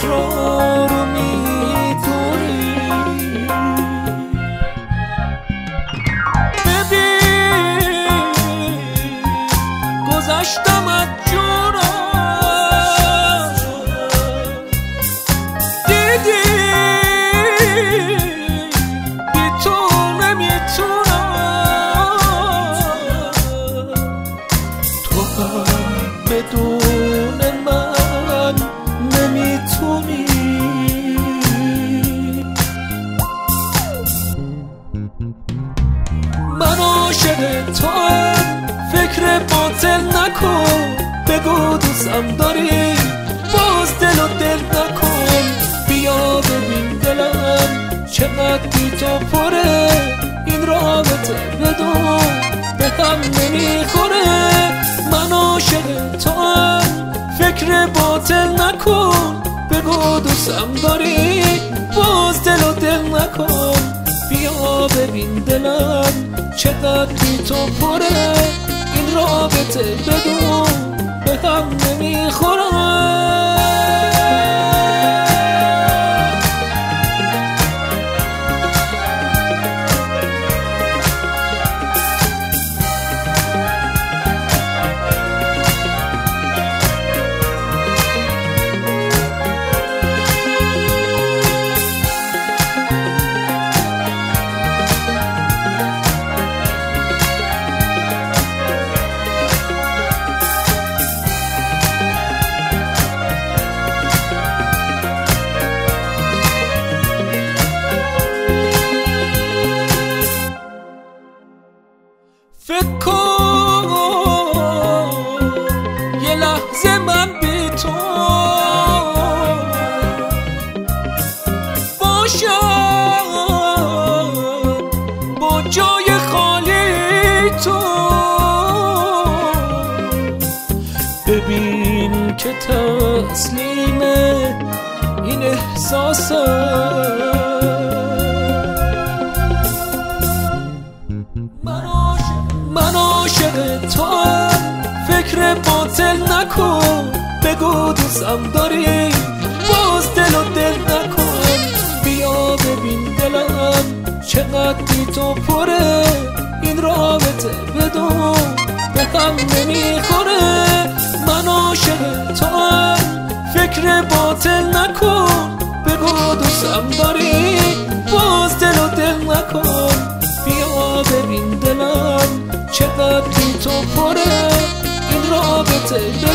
اسرار رو میدونی. ببین گذشتم از جونم، دیدی بی تو نمیتونم. تو هم بدون من نمیتونی. من عاشق تو هم، فکر باطل نکن. بگو دوستم داری، باز دل و دل نکن. بیا ببین دلم چقدر بی تو پره. این رابطه بدون به هم نمیخوره. من عاشق تو هم، فکر باطل نکن. بگو دوستم داری، باز دل و دل نکن. بیا ببین دلم چقدر بی تو پره. این رابطه بدون به هم نمیخوره. فکر کن یه لحظه من بی تو باشم، با جای خالی تو. ببین که تسلیم این احساسم. من عاشق تو هم، فکر باطل نکن. بگو دوستم داری، باز دل و دل نکن. بیا ببین دلم چقدر بی تو پره. این رابطه بدون به هم نمیخوره. من عاشق تو هم، فکر باطل نکن. بگو دوستم داری، باز دل و دل نکن. بیا ببین دلم چقدر بی تو پره. این رابطه